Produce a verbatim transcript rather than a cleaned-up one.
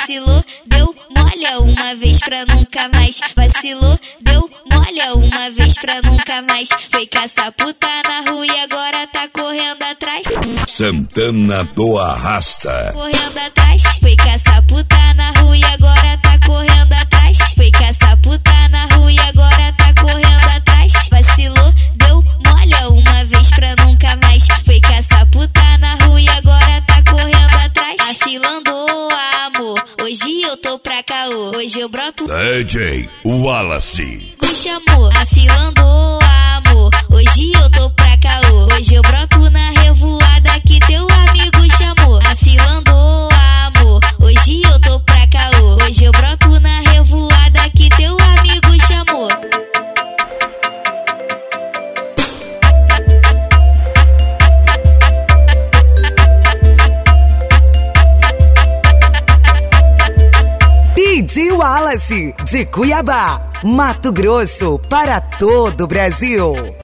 Vacilou, deu molha uma vez pra nunca mais. Vacilou, deu molha uma vez pra nunca mais. Foi caçar puta na rua e agora tá correndo atrás. Santana do Arrasta. Correndo atrás. Foi caçar puta na rua e agora tá correndo atrás. Foi caçar puta na rua e agora tá correndo atrás. Vacilou, deu molha uma vez pra nunca mais. Foi caçar puta na rua e agora tá correndo atrás. Afilando amor, hoje eu tô pra caô. Hoje eu broto D J Wallace. Me chamou, afilando amor, hoje eu tô pra caô. Hoje eu broto na revoada que teu amigo chamou. Afilando amor, hoje eu tô pra caô. Hoje eu broto na revoada que teu amigo chamou. D J Wallace, de Cuiabá, Mato Grosso, para todo o Brasil.